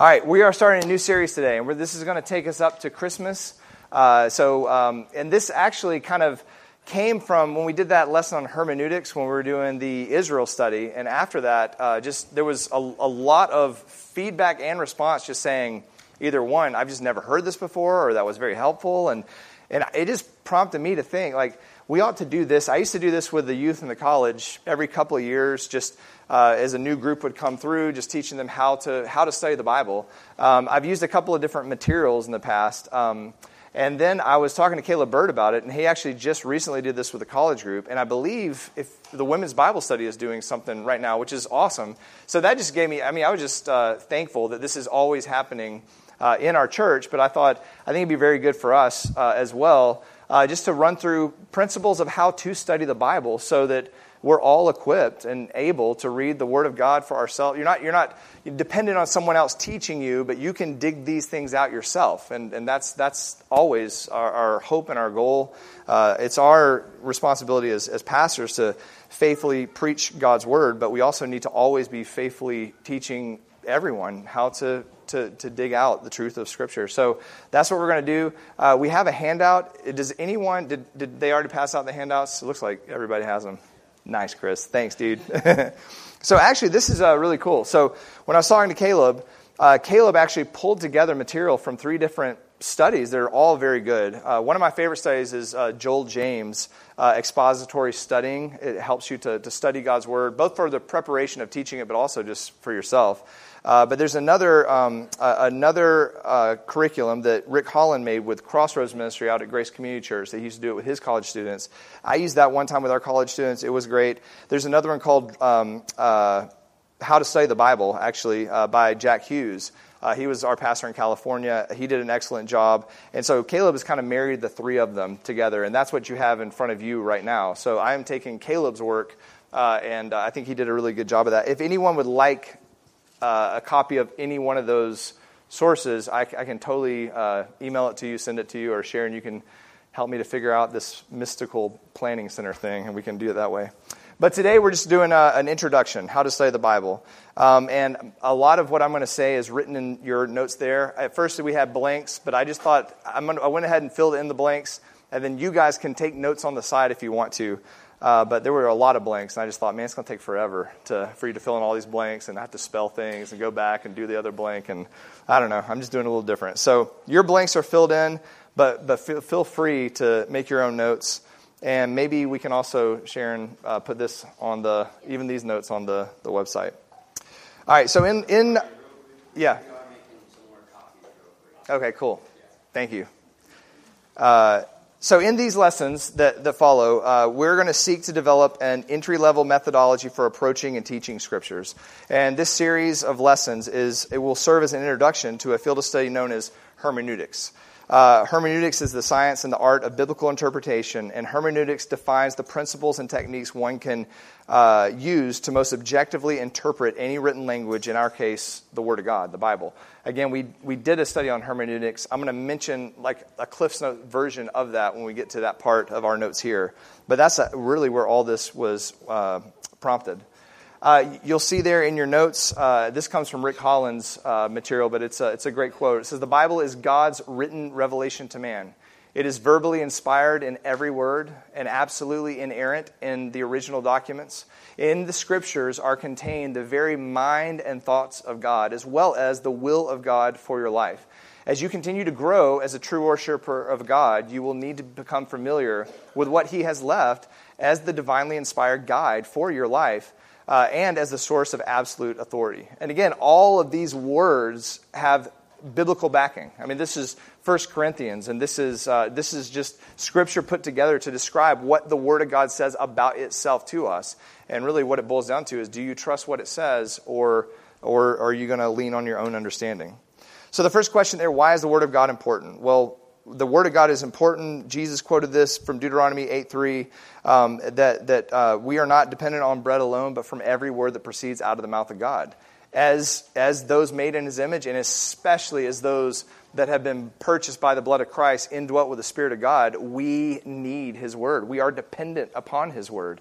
All right, we are starting a new series today, and this is going to take us up to Christmas. And this actually kind of came from when we did that lesson on hermeneutics when we were doing the Israel study. And after that, there was a lot of feedback and response just saying, either one, I've just never heard this before, or that was very helpful. And it just prompted me to think, like, we ought to do this. I used to do this with the youth in the college every couple of years, just as a new group would come through, just teaching them how to study the Bible. I've used a couple of different materials in the past. And then I was talking to Caleb Bird about it, and he actually just recently did this with a college group. And I believe if the women's Bible study is doing something right now, which is awesome. So that just gave me, I was just thankful that this is always happening in our church. But I think it'd be very good for us as well, just to run through principles of how to study the Bible so that we're all equipped and able to read the Word of God for ourselves. You're not dependent on someone else teaching you, but you can dig these things out yourself. And that's always our hope and our goal. It's our responsibility as pastors to faithfully preach God's Word, but we also need to always be faithfully teaching everyone how to dig out the truth of Scripture. So that's what we're going to do. We have a handout. Does anyone, did they already pass out the handouts? It looks like everybody has them. Nice, Chris. Thanks, dude. So actually, this is really cool. So when I was talking to Caleb, Caleb actually pulled together material from 3 different studies that are all very good. One of my favorite studies is Joel James' expository studying. It helps you to study God's Word, both for the preparation of teaching it, but also just for yourself. But there's another curriculum that Rick Holland made with Crossroads Ministry out at Grace Community Church. He used to do it with his college students. I used that one time with our college students. It was great. There's another one called How to Study the Bible, actually, by Jack Hughes. He was our pastor in California. He did an excellent job. And so Caleb has kind of married the 3 of them together, and that's what you have in front of you right now. So I am taking Caleb's work, and I think he did a really good job of that. If anyone would like a copy of any one of those sources, I can totally email it to you, send it to you, or Sharon, you can help me to figure out this mystical planning center thing, and we can do it that way. But today we're just doing an introduction, how to study the Bible. And a lot of what I'm going to say is written in your notes there. At first we had blanks, but I just thought I went ahead and filled in the blanks, and then you guys can take notes on the side if you want to. But there were a lot of blanks, and I just thought, man, it's going to take forever for you to fill in all these blanks and have to spell things and go back and do the other blank. And I don't know. I'm just doing a little different. So your blanks are filled in, but feel free to make your own notes. And maybe we can also, Sharon, put this on even these notes on the website. All right, so yeah. Okay, cool. Thank you. So in these lessons that follow, we're going to seek to develop an entry-level methodology for approaching and teaching Scriptures. And this series of lessons will serve as an introduction to a field of study known as hermeneutics. Hermeneutics is the science and the art of biblical interpretation, and hermeneutics defines the principles and techniques one can use to most objectively interpret any written language, in our case, the Word of God, the Bible. Again, we did a study on hermeneutics. I'm going to mention like a Cliff's Note version of that when we get to that part of our notes here. But that's really where all this was prompted. You'll see there in your notes, this comes from Rick Holland's material, but it's a great quote. It says, "The Bible is God's written revelation to man. It is verbally inspired in every word and absolutely inerrant in the original documents. In the Scriptures are contained the very mind and thoughts of God, as well as the will of God for your life. As you continue to grow as a true worshiper of God, you will need to become familiar with what He has left as the divinely inspired guide for your life, and as the source of absolute authority." And again, all of these words have biblical backing. I mean, this is 1 Corinthians, and this is just Scripture put together to describe what the Word of God says about itself to us. And really what it boils down to is, do you trust what it says, or are you going to lean on your own understanding? So the first question there, why is the Word of God important? Well, the Word of God is important. Jesus quoted this from Deuteronomy 8:3, that we are not dependent on bread alone, but from every word that proceeds out of the mouth of God. As those made in His image, and especially as those that have been purchased by the blood of Christ, indwelt with the Spirit of God, we need His Word. We are dependent upon His Word.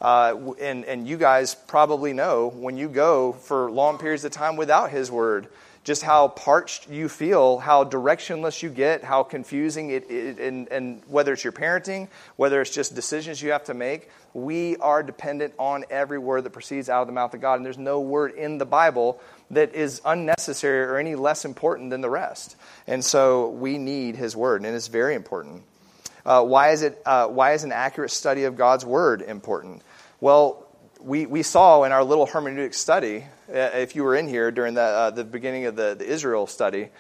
And you guys probably know when you go for long periods of time without His Word, just how parched you feel, how directionless you get, how confusing and whether it's your parenting, whether it's just decisions you have to make, we are dependent on every word that proceeds out of the mouth of God. And there's no word in the Bible that is unnecessary or any less important than the rest. And so we need His word, and it's very important. Why is an accurate study of God's word important? Well, we saw in our little hermeneutic study, if you were in here during the beginning of the Israel study,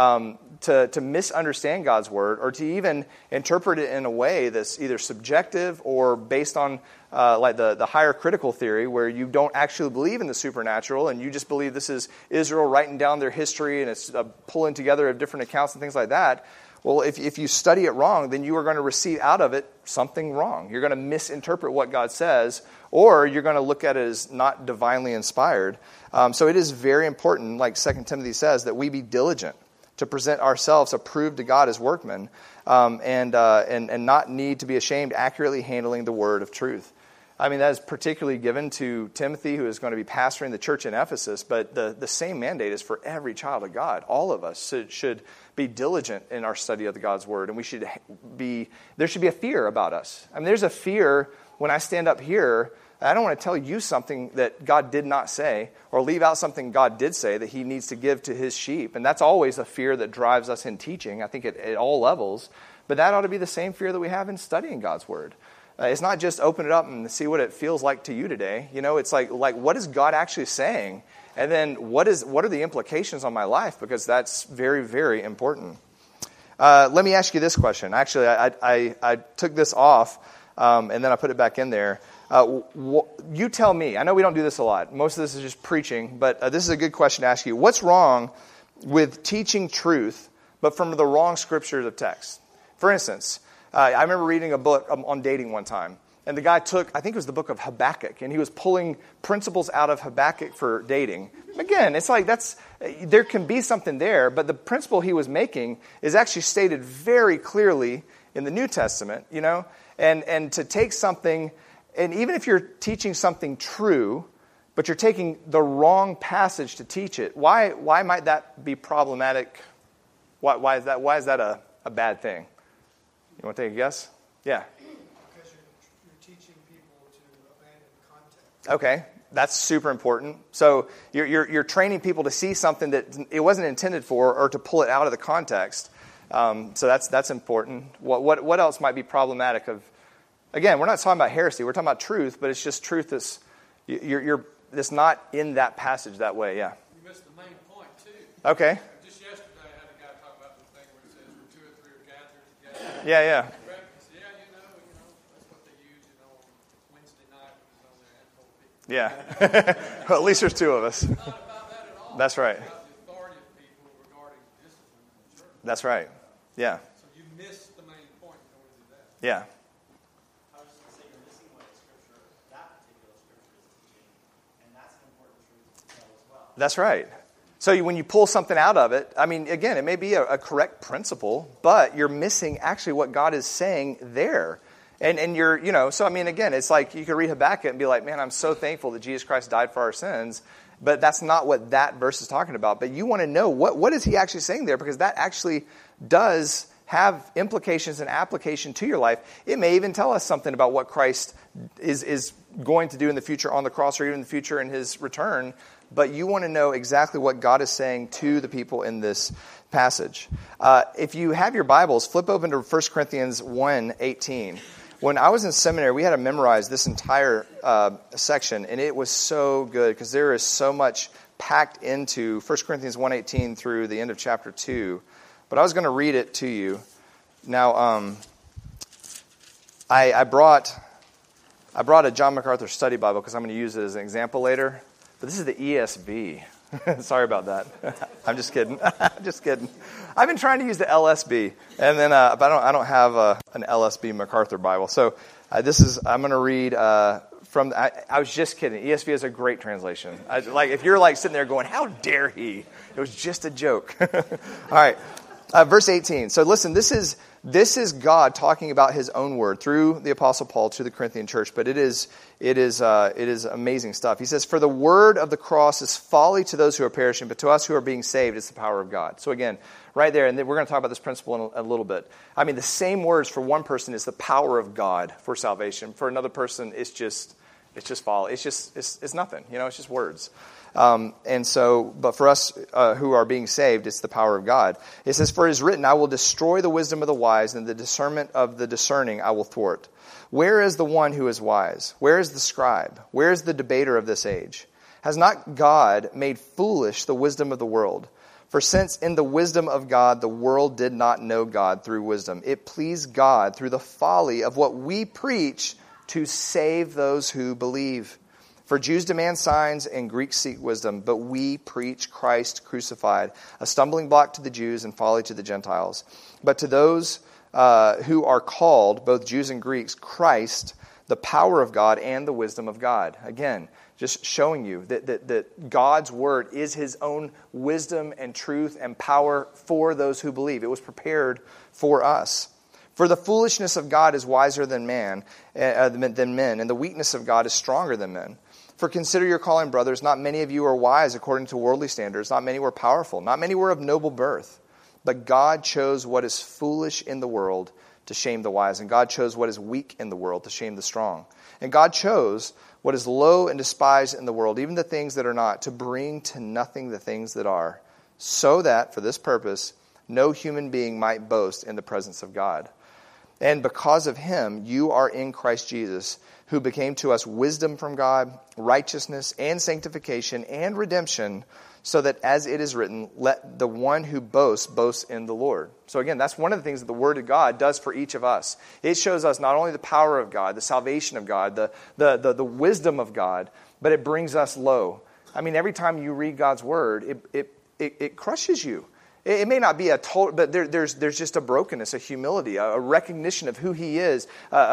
to misunderstand God's word or to even interpret it in a way that's either subjective or based on like the higher critical theory, where you don't actually believe in the supernatural and you just believe this is Israel writing down their history and it's pulling together of different accounts and things like that. Well, if you study it wrong, then you are going to receive out of it something wrong. You're going to misinterpret what God says, or you're going to look at it as not divinely inspired. So it is very important, like 2 Timothy says, that we be diligent to present ourselves approved to God as workmen, and not need to be ashamed, accurately handling the word of truth. I mean, that is particularly given to Timothy, who is going to be pastoring the church in Ephesus, but the same mandate is for every child of God. All of us should be diligent in our study of God's word, and there should be a fear about us. I mean, there's a fear when I stand up here. I don't want to tell you something that God did not say or leave out something God did say that He needs to give to His sheep. And that's always a fear that drives us in teaching, I think, at all levels. But that ought to be the same fear that we have in studying God's word. It's not just open it up and see what it feels like to you today. You know, it's like what is God actually saying? And then what are the implications on my life? Because that's very, very important. Let me ask you this question. Actually, I took this off and then I put it back in there. You tell me. I know we don't do this a lot. Most of this is just preaching, but this is a good question to ask you. What's wrong with teaching truth, but from the wrong scriptures of text? For instance, I remember reading a book on dating one time, and the guy took, I think it was the book of Habakkuk, and he was pulling principles out of Habakkuk for dating. Again, it's like there can be something there, but the principle he was making is actually stated very clearly in the New Testament, you know, and to take something. And even if you're teaching something true, but you're taking the wrong passage to teach it, why might that be problematic? Why is that a bad thing? You want to take a guess? Yeah. Because you're teaching people to abandon context. Okay, that's super important. So you're training people to see something that it wasn't intended for, or to pull it out of the context. So that's important. What else might be problematic of? Again, we're not talking about heresy. We're talking about truth, but it's just truth that's that's not in that passage that way. Yeah. You missed the main point too. Okay. Just yesterday, I had a guy talk about the thing where it says where 2 or 3 are gathered together. Yeah. Yeah, that's what they use. On Wednesday night when it's on there, and told people. Yeah. Well, at least there's 2 of us. It's not about that at all. That's right. It's about the authority of people regarding discipline in the church. That's right. Yeah. So you missed the main point in order to do that. Yeah. That's right. So when you pull something out of it, I mean, again, it may be a correct principle, but you're missing actually what God is saying there. And you're, so I mean, again, it's like you could read Habakkuk and be like, man, I'm so thankful that Jesus Christ died for our sins. But that's not what that verse is talking about. But you want to know what is he actually saying there, because that actually does have implications and application to your life. It may even tell us something about what Christ is going to do in the future on the cross, or even in the future in His return. But you want to know exactly what God is saying to the people in this passage. If you have your Bibles, flip open to 1 Corinthians 1:18. When I was in seminary, we had to memorize this entire section, and it was so good because there is so much packed into 1 Corinthians 1:18 through the end of chapter 2. But I was going to read it to you. Now, I brought a John MacArthur study Bible because I'm going to use it as an example later. But this is the ESV. Sorry about that. I'm just kidding. Just kidding. I've been trying to use the LSB, and then but I don't have an LSB MacArthur Bible. So I'm going to read from. I was just kidding. ESV is a great translation. If you're sitting there going, "How dare he?" It was just a joke. All right, verse 18. So listen, this is This is God talking about his own word through the Apostle Paul to the Corinthian church, but it is amazing stuff. He says, "For the word of the cross is folly to those who are perishing, but to us who are being saved, it's the power of God." So again, right there, and we're going to talk about this principle in a little bit. I mean, the same words for one person is the power of God for salvation. For another person, it's just folly. It's nothing. It's just words. But for us who are being saved, it's the power of God. It says, "For it is written, I will destroy the wisdom of the wise, and the discernment of the discerning I will thwart. Where is the one who is wise? Where is the scribe? Where is the debater of this age? Has not God made foolish the wisdom of the world? For since in the wisdom of God the world did not know God through wisdom, it pleased God through the folly of what we preach to save those who believe. For Jews demand signs and Greeks seek wisdom, but we preach Christ crucified, a stumbling block to the Jews and folly to the Gentiles. But to those who are called, both Jews and Greeks, Christ, the power of God and the wisdom of God." Again, just showing you that God's word is his own wisdom and truth and power for those who believe. It was prepared for us. "For the foolishness of God is wiser than men, and the weakness of God is stronger than men. For consider your calling, brothers, not many of you are wise according to worldly standards, not many were powerful, not many were of noble birth. But God chose what is foolish in the world to shame the wise, and God chose what is weak in the world to shame the strong. And God chose what is low and despised in the world, even the things that are not, to bring to nothing the things that are, so that, for this purpose, no human being might boast in the presence of God. And because of him, you are in Christ Jesus, who became to us wisdom from God, righteousness and sanctification and redemption, so that as it is written, let the one who boasts boast in the Lord." So again, that's one of the things that the Word of God does for each of us. It shows us not only the power of God, the salvation of God, the wisdom of God, but it brings us low. I mean, every time you read God's Word, it crushes you. It may not be a total, but there's just a brokenness, a humility, a recognition of who he is.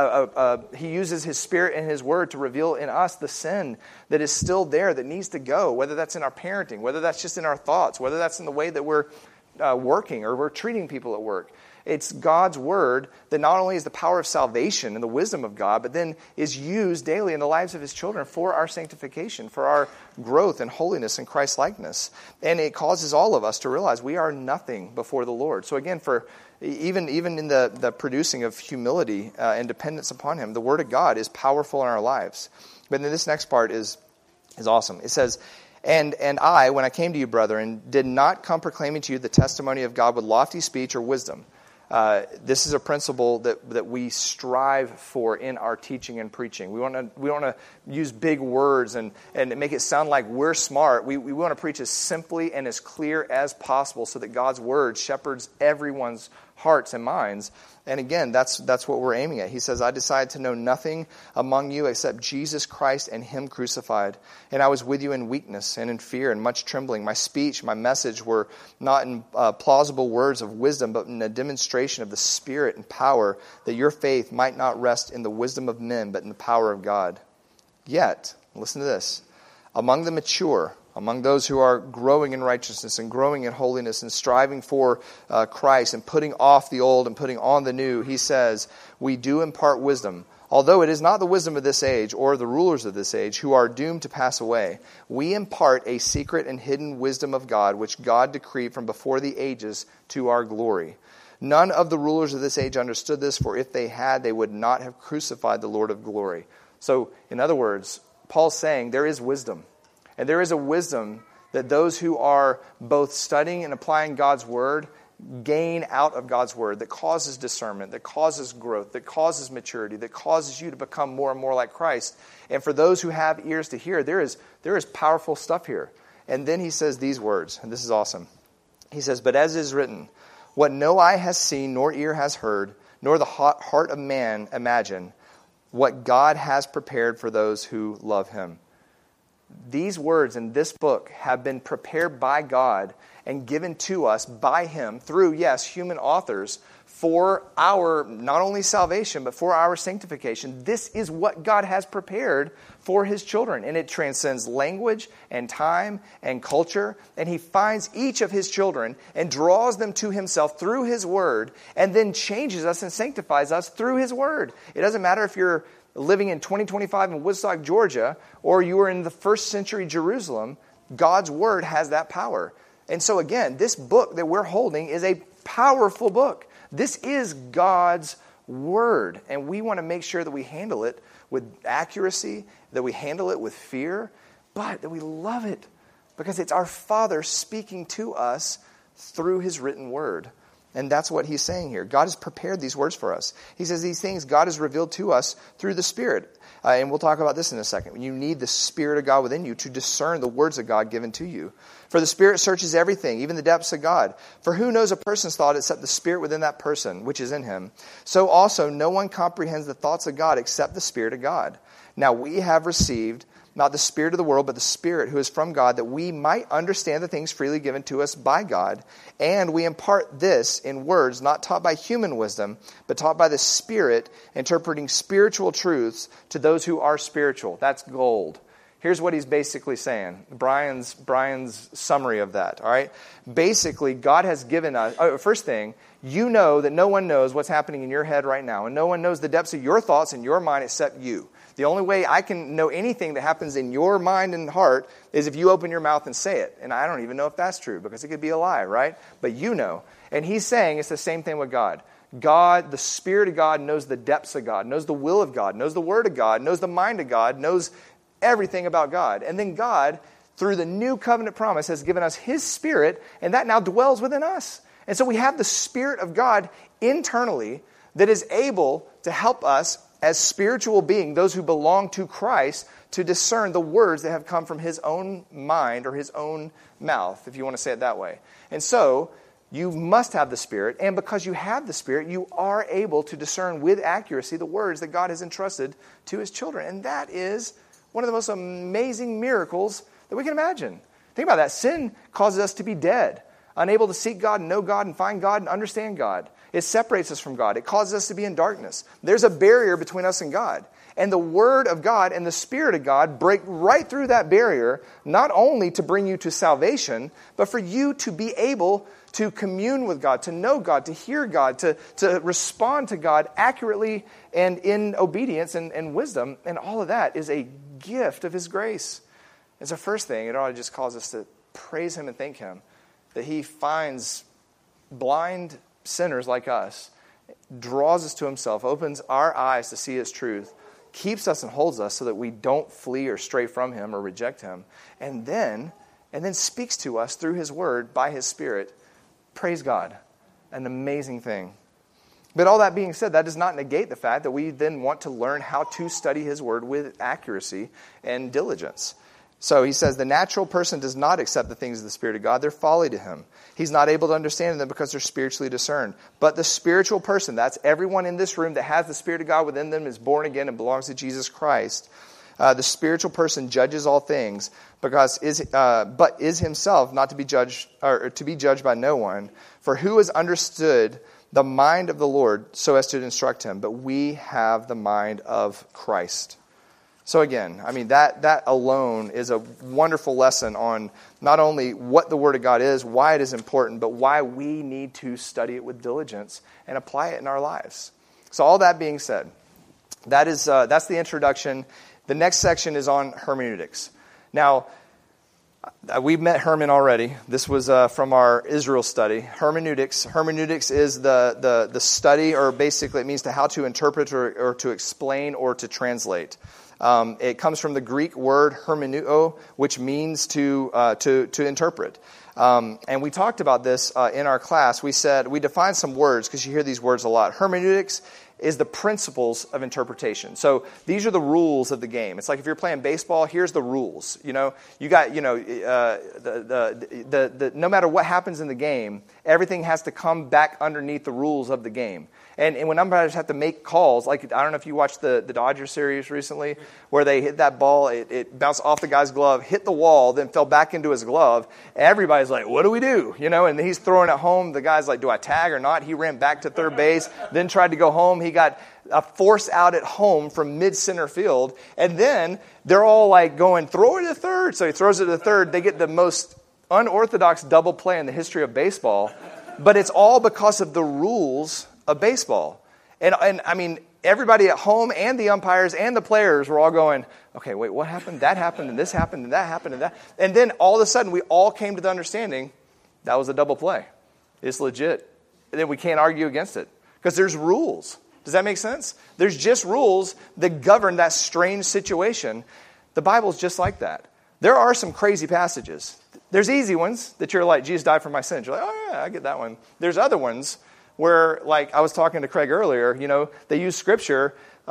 He uses his Spirit and his word to reveal in us the sin that is still there, that needs to go, whether that's in our parenting, whether that's just in our thoughts, whether that's in the way that we're working or we're treating people at work. It's God's word that not only is the power of salvation and the wisdom of God, but then is used daily in the lives of his children for our sanctification, for our growth and holiness and Christ-likeness. And it causes all of us to realize we are nothing before the Lord. So again, for even in the producing of humility and dependence upon him, the word of God is powerful in our lives. But then this next part is awesome. It says, And I, when I came to you, brethren, did not come proclaiming to you the testimony of God with lofty speech or wisdom. This is a principle that we strive for in our teaching and preaching. We want to use big words and make it sound like we're smart. We want to preach as simply and as clear as possible so that God's word shepherds everyone's hearts and minds. And again, that's what we're aiming at. He says, "I decided to know nothing among you except Jesus Christ and him crucified. And I was with you in weakness and in fear and much trembling. My speech, my message were not in plausible words of wisdom, but in a demonstration of the Spirit and power, that your faith might not rest in the wisdom of men, but in the power of God. Yet," listen to this, "among the mature, among those who are growing in righteousness and growing in holiness and striving for Christ and putting off the old and putting on the new," he says, "we do impart wisdom. Although it is not the wisdom of this age or the rulers of this age who are doomed to pass away, we impart a secret and hidden wisdom of God, which God decreed from before the ages to our glory. None of the rulers of this age understood this, for if they had, they would not have crucified the Lord of glory." So, in other words, Paul's saying there is wisdom. And there is a wisdom that those who are both studying and applying God's word gain out of God's word that causes discernment, that causes growth, that causes maturity, that causes you to become more and more like Christ. And for those who have ears to hear, there is powerful stuff here. And then he says these words, and this is awesome. He says, "But as it is written, what no eye has seen, nor ear has heard, nor the heart of man imagined, what God has prepared for those who love him." These words in this book have been prepared by God and given to us by him through, yes, human authors for our not only salvation, but for our sanctification. This is what God has prepared for his children. And it transcends language and time and culture. And he finds each of his children and draws them to himself through his word, and then changes us and sanctifies us through his word. It doesn't matter if you're living in 2025 in Woodstock, Georgia, or you were in the first century Jerusalem. God's word has that power. And so again, this book that we're holding is a powerful book. This is God's word, and we want to make sure that we handle it with accuracy, that we handle it with fear, but that we love it because it's our Father speaking to us through his written word. And that's what he's saying here. God has prepared these words for us. He says these things God has revealed to us through the Spirit. And we'll talk about this in a second. You need the Spirit of God within you to discern the words of God given to you. For the Spirit searches everything, even the depths of God. For who knows a person's thought except the Spirit within that person, which is in him? So also no one comprehends the thoughts of God except the Spirit of God. Now we have received not the spirit of the world, but the Spirit who is from God, that we might understand the things freely given to us by God. And we impart this in words not taught by human wisdom, but taught by the Spirit, interpreting spiritual truths to those who are spiritual. That's gold. Here's what he's basically saying. Brian's summary of that, all right? Basically, God has given us, first thing, you know that no one knows what's happening in your head right now, and no one knows the depths of your thoughts in your mind except you. The only way I can know anything that happens in your mind and heart is if you open your mouth and say it. And I don't even know if that's true because it could be a lie, right? But you know. And he's saying it's the same thing with God. God, the Spirit of God knows the depths of God, knows the will of God, knows the Word of God, knows the mind of God, knows everything about God. And then God, through the new covenant promise, has given us his Spirit, and that now dwells within us. And so we have the Spirit of God internally that is able to help us as spiritual beings, those who belong to Christ, to discern the words that have come from his own mind or his own mouth, if you want to say it that way. And so, you must have the Spirit, and because you have the Spirit, you are able to discern with accuracy the words that God has entrusted to his children. And that is one of the most amazing miracles that we can imagine. Think about that. Sin causes us to be dead, unable to seek God, know God, and find God, and understand God. It separates us from God. It causes us to be in darkness. There's a barrier between us and God. And the Word of God and the Spirit of God break right through that barrier, not only to bring you to salvation, but for you to be able to commune with God, to know God, to hear God, to respond to God accurately and in obedience and wisdom. And all of that is a gift of his grace. It's the first thing. It ought to just cause us to praise him and thank him that he finds blind sinners like us, draws us to himself, opens our eyes to see his truth, keeps us and holds us so that we don't flee or stray from him or reject him, and then speaks to us through his word by his Spirit. Praise God. An amazing thing. But all that being said, that does not negate the fact that we then want to learn how to study his word with accuracy and diligence. So he says, the natural person does not accept the things of the Spirit of God. They're folly to him. He's not able to understand them because they're spiritually discerned. But the spiritual person, that's everyone in this room that has the Spirit of God within them, is born again and belongs to Jesus Christ. The spiritual person judges all things, but is himself not to be judged, or to be judged by no one. For who has understood the mind of the Lord so as to instruct him? But we have the mind of Christ. So again, I mean, that alone is a wonderful lesson on not only what the Word of God is, why it is important, but why we need to study it with diligence and apply it in our lives. So all that being said, that's the introduction. The next section is on hermeneutics. Now, we've met Herman already. This was from our Israel study. Hermeneutics is the study, or basically it means how to interpret or to explain or to translate. It comes from the Greek word hermeneuo, which means to interpret. And we talked about this in our class. We defined some words because you hear these words a lot. Hermeneutics is the principles of interpretation. So these are the rules of the game. It's like if you're playing baseball, here's the rules. You got, no matter what happens in the game, everything has to come back underneath the rules of the game. And when umpires have to make calls, like I don't know if you watched the Dodgers series recently, where they hit that ball, it bounced off the guy's glove, hit the wall, then fell back into his glove. Everybody's like, what do we do? And he's throwing it home. The guy's like, do I tag or not? He ran back to third base, then tried to go home. He got a force out at home from mid-center field. And then they're all like going, throw it to third. So he throws it to third. They get the most unorthodox double play in the history of baseball. But it's all because of the rules of baseball. And I mean, everybody at home and the umpires and the players were all going, okay, wait, what happened? That happened, and this happened, and that happened, and that. And then all of a sudden, we all came to the understanding that was a double play. It's legit. And then we can't argue against it because there's rules. Does that make sense? There's just rules that govern that strange situation. The Bible's just like that. There are some crazy passages. There's easy ones that you're like, Jesus died for my sins. You're like, oh yeah, I get that one. There's other ones where, like I was talking to Craig earlier, they use Scripture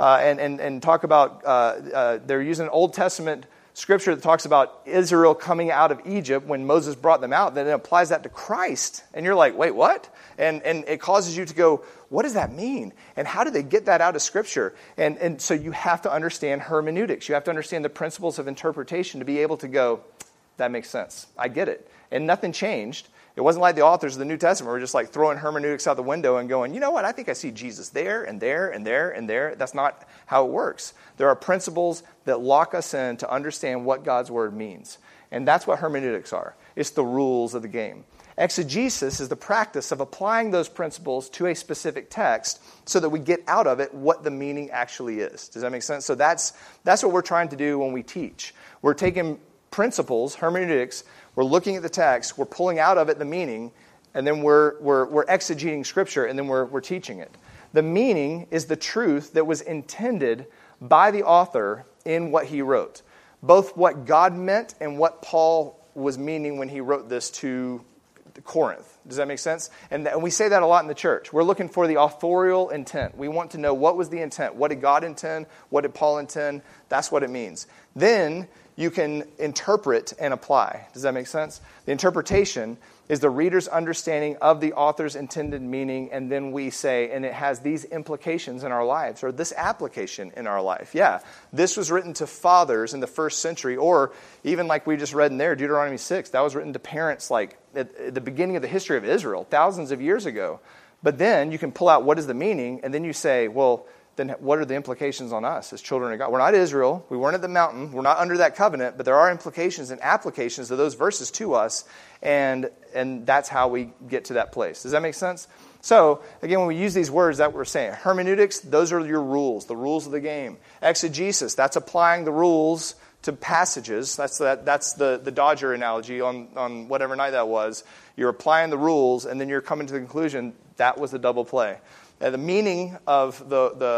and talk about, they're using Old Testament Scripture that talks about Israel coming out of Egypt when Moses brought them out, then it applies that to Christ. And you're like, wait, what? And it causes you to go, what does that mean? And how do they get that out of Scripture? And so you have to understand hermeneutics. You have to understand the principles of interpretation to be able to go, that makes sense. I get it. And nothing changed. It wasn't like the authors of the New Testament were just like throwing hermeneutics out the window and going, you know what, I think I see Jesus there and there and there and there. That's not how it works. There are principles that lock us in to understand what God's Word means. And that's what hermeneutics are. It's the rules of the game. Exegesis is the practice of applying those principles to a specific text so that we get out of it what the meaning actually is. Does that make sense? So that's what we're trying to do when we teach. We're taking principles, hermeneutics, we're looking at the text, we're pulling out of it the meaning, and then we're exegeting Scripture, and then we're teaching it. The meaning is the truth that was intended by the author in what he wrote. Both what God meant and what Paul was meaning when he wrote this to Corinth. Does that make sense? And we say that a lot in the church. We're looking for the authorial intent. We want to know what was the intent. What did God intend? What did Paul intend? That's what it means. Then you can interpret and apply. Does that make sense? The interpretation is the reader's understanding of the author's intended meaning, and then we say, and it has these implications in our lives, or this application in our life. Yeah, this was written to fathers in the first century, or even like we just read in there, Deuteronomy 6, that was written to parents like at the beginning of the history of Israel, thousands of years ago. But then you can pull out what is the meaning, and then you say, well, then what are the implications on us as children of God? We're not Israel. We weren't at the mountain. We're not under that covenant, but there are implications and applications of those verses to us, and that's how we get to that place. Does that make sense? So, again, when we use these words, that we're saying. Hermeneutics, those are your rules, the rules of the game. Exegesis, that's applying the rules to passages. That's the Dodger analogy on whatever night that was. You're applying the rules, and then you're coming to the conclusion that was a double play. The meaning of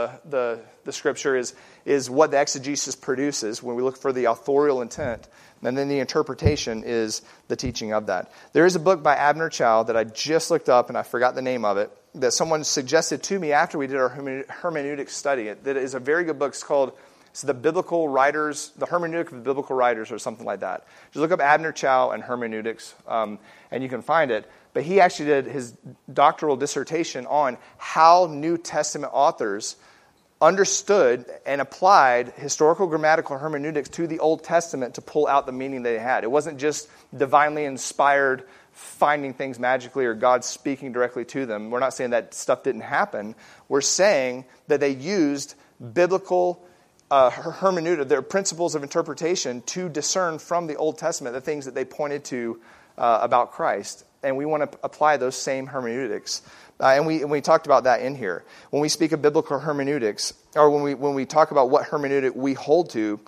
the Scripture is what the exegesis produces when we look for the authorial intent. And then the interpretation is the teaching of that. There is a book by Abner Chou that I just looked up, and I forgot the name of it, that someone suggested to me after we did our hermeneutic study. That is a very good book. It's the Biblical Writers, the Hermeneutic of the Biblical Writers, or something like that. Just look up Abner Chou and hermeneutics, and you can find it. But he actually did his doctoral dissertation on how New Testament authors understood and applied historical grammatical hermeneutics to the Old Testament to pull out the meaning they had. It wasn't just divinely inspired finding things magically or God speaking directly to them. We're not saying that stuff didn't happen. We're saying that they used biblical hermeneutic, their principles of interpretation, to discern from the Old Testament the things that they pointed to about Christ. And we want to apply those same hermeneutics. And we talked about that in here. When we speak of biblical hermeneutics, or when we talk about what hermeneutic we hold to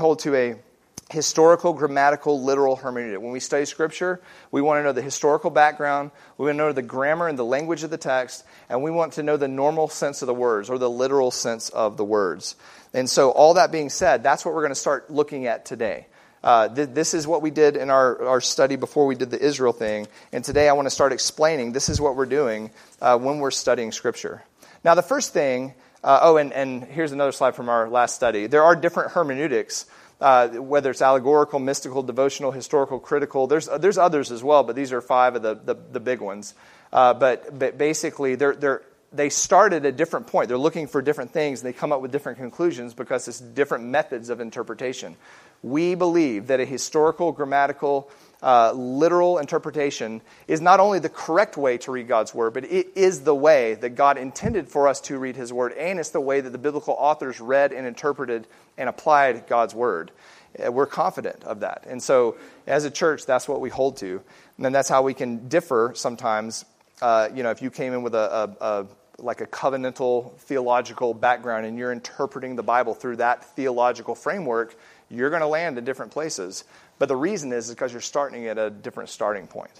a historical, grammatical, literal hermeneutic. When we study Scripture, we want to know the historical background, we want to know the grammar and the language of the text, and we want to know the normal sense of the words, or the literal sense of the words. And so all that being said, that's what we're going to start looking at today. This is what we did in our study before we did the Israel thing. And today I want to start explaining this is what we're doing when we're studying Scripture. Now the first thing And here's another slide from our last study. There are different hermeneutics, whether it's allegorical, mystical, devotional, historical, critical. There's others as well, but these are 5 of the big ones. But basically, they start at a different point. They're looking for different things, and they come up with different conclusions because it's different methods of interpretation. We believe that a historical, grammatical, literal interpretation is not only the correct way to read God's Word, but it is the way that God intended for us to read His Word, and it's the way that the biblical authors read and interpreted and applied God's Word. We're confident of that. And so, as a church, that's what we hold to. And then that's how we can differ sometimes. If you came in with a covenantal theological background and you're interpreting the Bible through that theological framework, you're going to land in different places. But the reason is because you're starting at a different starting point.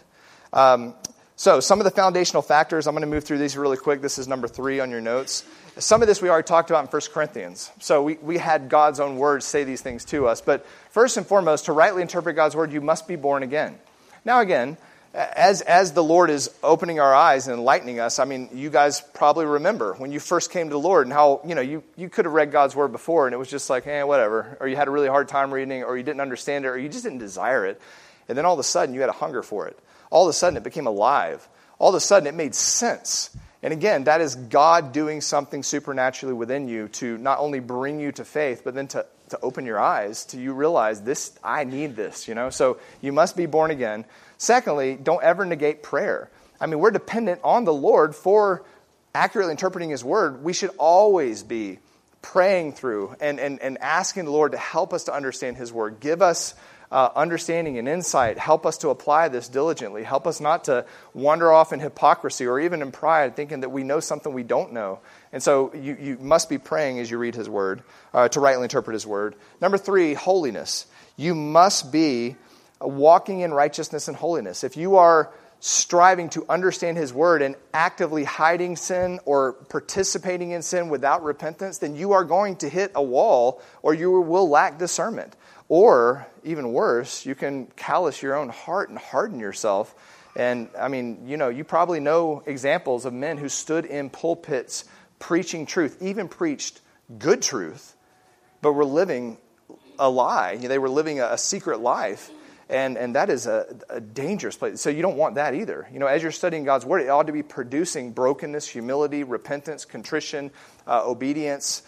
So some of the foundational factors, I'm going to move through these really quick. This is number 3 on your notes. Some of this we already talked about in 1 Corinthians. So we had God's own words say these things to us. But first and foremost, to rightly interpret God's Word, you must be born again. Now again, as the Lord is opening our eyes and enlightening us, I mean, you guys probably remember when you first came to the Lord and how, you could have read God's Word before and it was just like, whatever. Or you had a really hard time reading it, or you didn't understand it, or you just didn't desire it. And then all of a sudden you had a hunger for it. All of a sudden it became alive. All of a sudden it made sense. And again, that is God doing something supernaturally within you to not only bring you to faith, but then to open your eyes to you realize this, I need this, So you must be born again. Secondly, don't ever negate prayer. I mean, we're dependent on the Lord for accurately interpreting His Word. We should always be praying through and asking the Lord to help us to understand His Word. Give us understanding and insight. Help us to apply this diligently. Help us not to wander off in hypocrisy or even in pride, thinking that we know something we don't know. And so you must be praying as you read His Word, to rightly interpret His Word. Number 3, holiness. You must be walking in righteousness and holiness. If you are striving to understand His Word and actively hiding sin or participating in sin without repentance, then you are going to hit a wall or you will lack discernment. Or, even worse, you can callous your own heart and harden yourself. And, I mean, you probably know examples of men who stood in pulpits preaching truth, even preached good truth, but were living a lie. They were living a secret life. And that is a dangerous place. So you don't want that either. As you're studying God's Word, it ought to be producing brokenness, humility, repentance, contrition, obedience,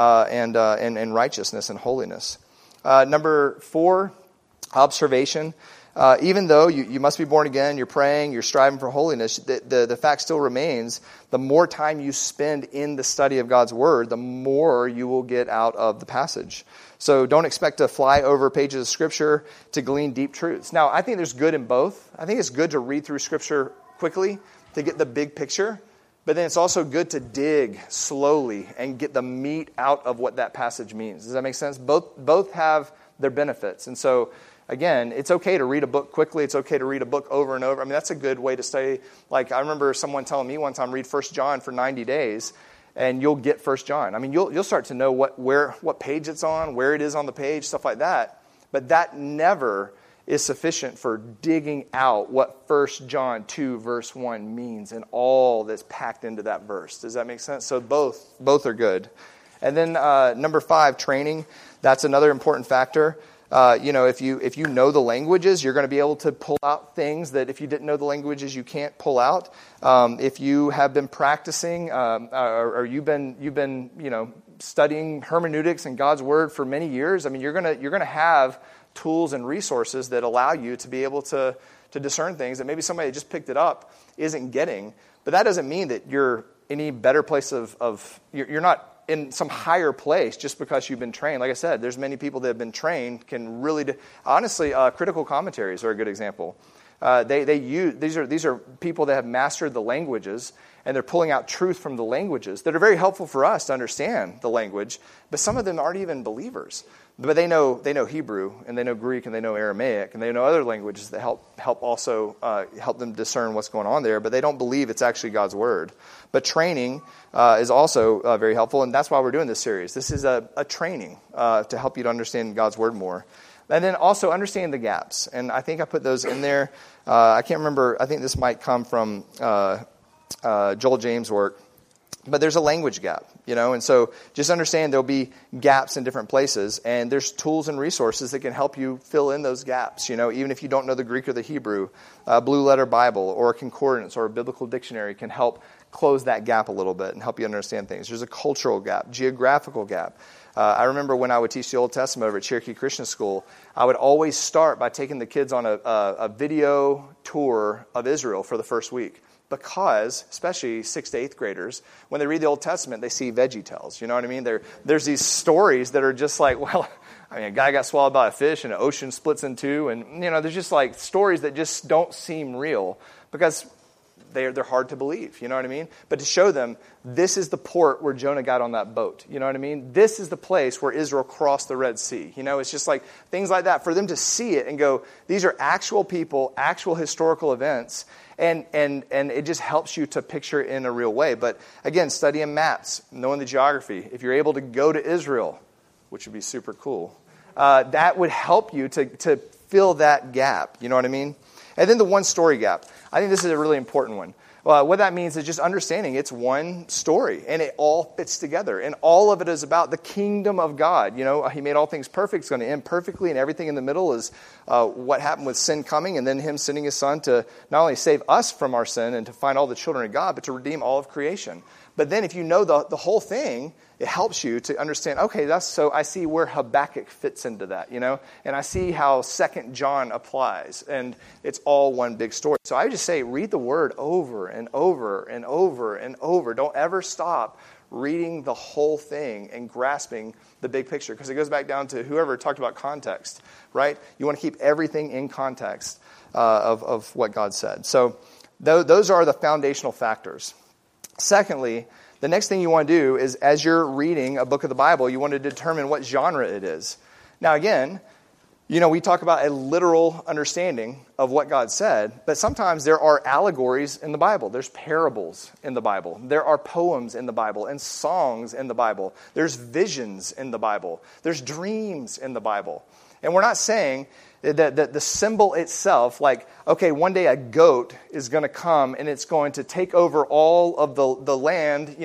and righteousness and holiness. Number 4, observation. Even though you must be born again, you're praying, you're striving for holiness, the fact still remains, the more time you spend in the study of God's Word, the more you will get out of the passage. So don't expect to fly over pages of Scripture to glean deep truths. Now, I think there's good in both. I think it's good to read through Scripture quickly to get the big picture, but then it's also good to dig slowly and get the meat out of what that passage means. Does that make sense? Both have their benefits. And so, again, it's okay to read a book quickly. It's okay to read a book over and over. I mean, that's a good way to study. Like, I remember someone telling me one time, read 1 John for 90 days, and you'll get 1 John. I mean, you'll start to know what page it's on, where it is on the page, stuff like that. But that never is sufficient for digging out what 1 John 2 verse 1 means and all that's packed into that verse. Does that make sense? So both are good. And then number 5, training. That's another important factor. If you know the languages, you're going to be able to pull out things that if you didn't know the languages, you can't pull out. If you have been practicing or you've been studying hermeneutics and God's Word for many years, I mean, you're going to have tools and resources that allow you to be able to discern things that maybe somebody that just picked it up isn't getting. But that doesn't mean that you're any better place you're not in some higher place just because you've been trained. Like I said, there's many people that have been trained can really honestly, critical commentaries are a good example. These are people that have mastered the languages, and they're pulling out truth from the languages that are very helpful for us to understand the language, but some of them aren't even believers. But they know Hebrew, and they know Greek, and they know Aramaic, and they know other languages that help also help them discern what's going on there, but they don't believe it's actually God's Word. But training is also very helpful, and that's why we're doing this series. This is a training to help you to understand God's Word more. And then also understand the gaps, and I think I put those in there. I can't remember. I think this might come from Joel James' work. But there's a language gap, and so just understand there'll be gaps in different places, and there's tools and resources that can help you fill in those gaps, even if you don't know the Greek or the Hebrew. A Blue Letter Bible or a concordance or a biblical dictionary can help close that gap a little bit and help you understand things. There's a cultural gap, geographical gap. I remember when I would teach the Old Testament over at Cherokee Christian School, I would always start by taking the kids on a video tour of Israel for the first week. Because, especially 6th to 8th graders, when they read the Old Testament, they see Veggie Tales. You know what I mean? There's these stories that are just like, a guy got swallowed by a fish and an ocean splits in two. And, there's just like stories that just don't seem real because they're hard to believe. You know what I mean? But to show them, this is the port where Jonah got on that boat. You know what I mean? This is the place where Israel crossed the Red Sea. It's just like things like that. For them to see it and go, these are actual people, actual historical events. And it just helps you to picture it in a real way. But again, studying maps, knowing the geography. If you're able to go to Israel, which would be super cool, that would help you to fill that gap. You know what I mean? And then the one story gap. I think this is a really important one. What that means is just understanding it's one story, and it all fits together. And all of it is about the kingdom of God. He made all things perfect. It's going to end perfectly, and everything in the middle is what happened with sin coming, and then him sending his son to not only save us from our sin and to find all the children of God, but to redeem all of creation. But then if you know the whole thing, it helps you to understand, okay, so I see where Habakkuk fits into that, and I see how 2 John applies, and it's all one big story. So I would just say, read the word over and over and over and over. Don't ever stop reading the whole thing and grasping the big picture, because it goes back down to whoever talked about context, right? You want to keep everything in context of what God said. So those are the foundational factors. Secondly, the next thing you want to do is, as you're reading a book of the Bible, you want to determine what genre it is. Now, again, we talk about a literal understanding of what God said, but sometimes there are allegories in the Bible. There's parables in the Bible. There are poems in the Bible and songs in the Bible. There's visions in the Bible. There's dreams in the Bible. And we're not saying that the symbol itself, like, okay, one day a goat is going to come and it's going to take over all of the land,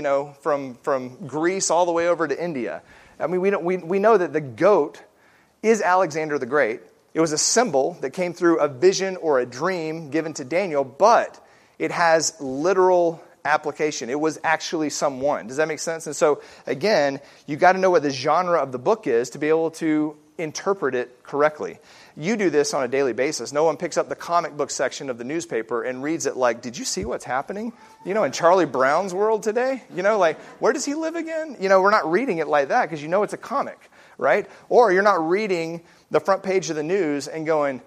from Greece all the way over to India. I mean, we know that the goat is Alexander the Great. It was a symbol that came through a vision or a dream given to Daniel, but it has literal application. It was actually someone. Does that make sense? And so, again, you got to know what the genre of the book is to be able to interpret it correctly. You do this on a daily basis. No one picks up the comic book section of the newspaper and reads it like, did you see what's happening? In Charlie Brown's world today? Where does he live again? We're not reading it like that because it's a comic, right? Or you're not reading the front page of the news and going,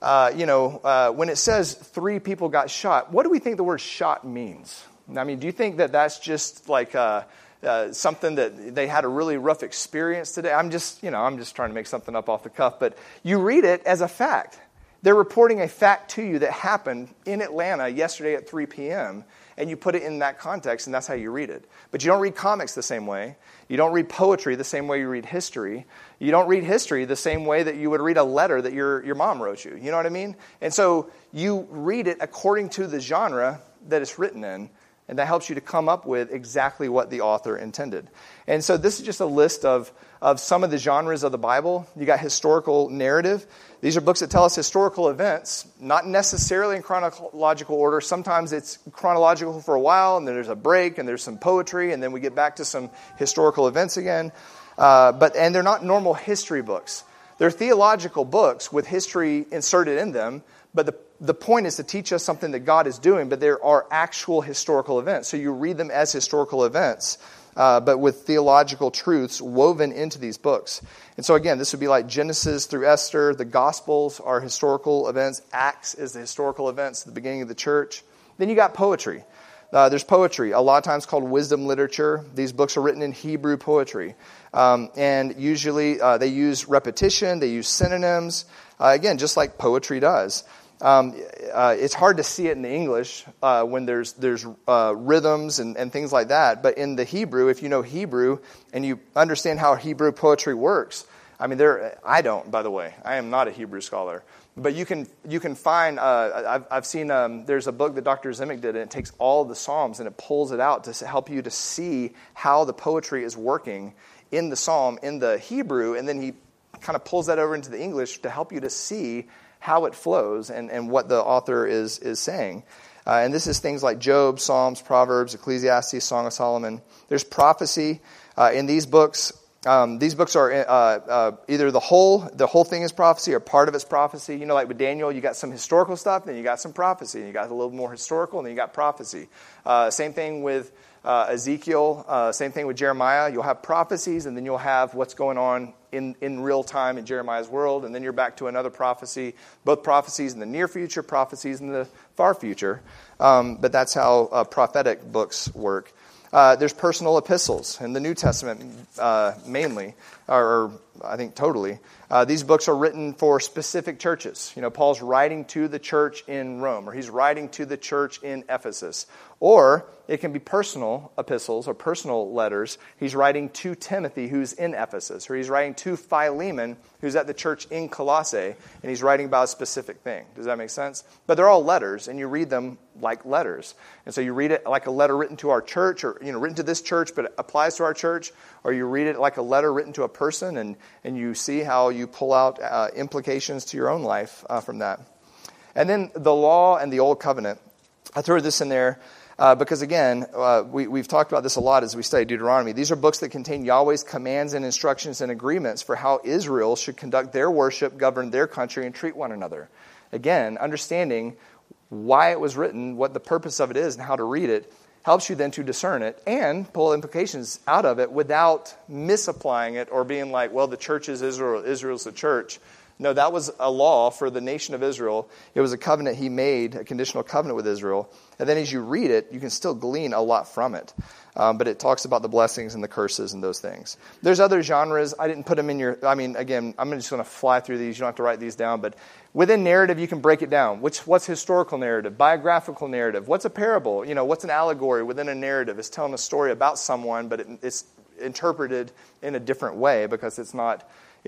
when it says 3 people got shot, what do we think the word shot means? I mean, do you think that that's just like something that they had a really rough experience today? I'm just trying to make something up off the cuff, but you read it as a fact. They're reporting a fact to you that happened in Atlanta yesterday at 3 p.m., and you put it in that context, and that's how you read it. But you don't read comics the same way. You don't read poetry the same way you read history. You don't read history the same way that you would read a letter that your mom wrote you. You know what I mean? And so you read it according to the genre that it's written in, and that helps you to come up with exactly what the author intended. And so this is just a list of some of the genres of the Bible. You got historical narrative. These are books that tell us historical events, not necessarily in chronological order. Sometimes it's chronological for a while, and then there's a break, and there's some poetry, and then we get back to some historical events again. And they're not normal history books. They're theological books with history inserted in them, but the point is to teach us something that God is doing, but there are actual historical events. So you read them as historical events, but with theological truths woven into these books. And so again, this would be like Genesis through Esther. The Gospels are historical events. Acts is the historical events at the beginning of the church. Then you got poetry. There's poetry, a lot of times called wisdom literature. These books are written in Hebrew poetry. And usually they use repetition, they use synonyms, again, just like poetry does. It's hard to see it in the English when there's rhythms and things like that. But in the Hebrew, if you know Hebrew and you understand how Hebrew poetry works, I mean, I don't, by the way. I am not a Hebrew scholar. But you can find, I've seen, there's a book that Dr. Zemek did, and it takes all the Psalms and it pulls it out to help you to see how the poetry is working in the Psalm, in the Hebrew, and then he kind of pulls that over into the English to help you to see how it flows and what the author is saying. And this is things like Job, Psalms, Proverbs, Ecclesiastes, Song of Solomon. There's prophecy in these books. These books are either the whole thing is prophecy or part of it's prophecy. You know, like with Daniel, you got some historical stuff, then you got some prophecy. You got a little more historical, and then you got prophecy. Same thing with Ezekiel. Same thing with Jeremiah. You'll have prophecies, and then you'll have what's going on in real time in Jeremiah's world, and then you're back to another prophecy. Both prophecies in the near future, prophecies in the far future. But that's how prophetic books work. There's personal epistles in the New Testament mainly, or I think totally. These books are written for specific churches. You know, Paul's writing to the church in Rome, or he's writing to the church in Ephesus. Or it can be personal epistles or personal letters. He's writing to Timothy, who's in Ephesus, or he's writing to Philemon, who's at the church in Colossae, and he's writing about a specific thing. Does that make sense? But they're all letters, and you read them like letters. And so you read it like a letter written to our church, or written to this church, but it applies to our church, or you read it like a letter written to a person, and you see how you pull out implications to your own life from that. And then the law and the Old Covenant. I threw this in there because, again, we've talked about this a lot as we study Deuteronomy. These are books that contain Yahweh's commands and instructions and agreements for how Israel should conduct their worship, govern their country, and treat one another. Again, understanding why it was written, what the purpose of it is, and how to read it, helps you then to discern it and pull implications out of it without misapplying it or being like, well, the church is Israel, Israel's the church. No, that was a law for the nation of Israel. It was a covenant he made, a conditional covenant with Israel. And then as you read it, you can still glean a lot from it. But it talks about the blessings and the curses and those things. There's other genres. I didn't put them in your... I mean, again, I'm just going to fly through these. You don't have to write these down. But within narrative, you can break it down. What's historical narrative? Biographical narrative? What's a parable? You know, what's an allegory within a narrative? It's telling a story about someone, but it's interpreted in a different way because it's not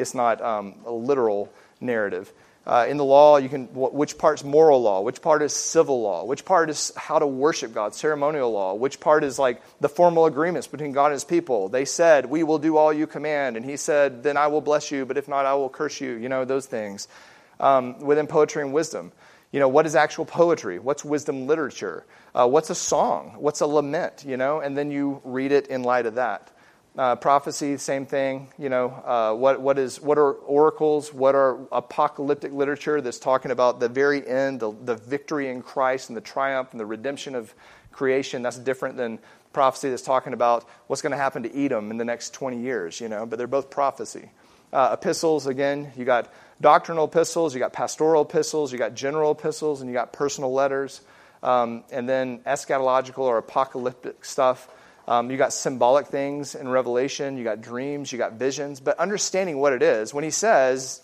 a literal narrative. In the law, which part's moral law, which part is civil law, which part is how to worship God, ceremonial law, which part is like the formal agreements between God and his people. They said, we will do all you command, and he said, then I will bless you, but if not, I will curse you, those things. Within poetry and wisdom, what is actual poetry? What's wisdom literature? What's a song? What's a lament? And then you read it in light of that. Prophecy, same thing. What are oracles? What are apocalyptic literature that's talking about the very end, the victory in Christ and the triumph and the redemption of creation? That's different than prophecy that's talking about what's going to happen to Edom in the next 20 years. But they're both prophecy. Epistles, again, you got doctrinal epistles, you got pastoral epistles, you got general epistles, and you got personal letters, and then eschatological or apocalyptic stuff. You got symbolic things in Revelation. You got dreams. You got visions. But understanding what it is, when he says,